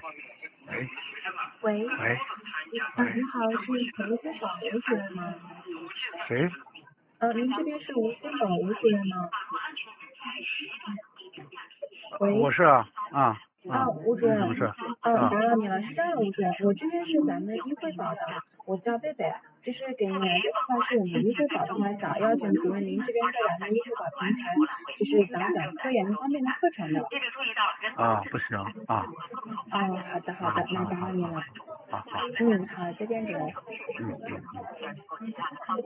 喂喂， 喂你好，是无菌宝吴主任吗？ 谁？ 您这边是无菌宝吴主任吗？喂， 我是吴主任， 什么事？ 打扰你了，是这样的，吴主任，我这边是咱们医惠宝的，我叫贝贝，就是给您来电的话，是我们医惠宝的话，想邀请主任您这边在咱们医惠宝平台，就是讲科研方面的课程的。 不行好的好的，那打扰你了。 好， 好，再见主任。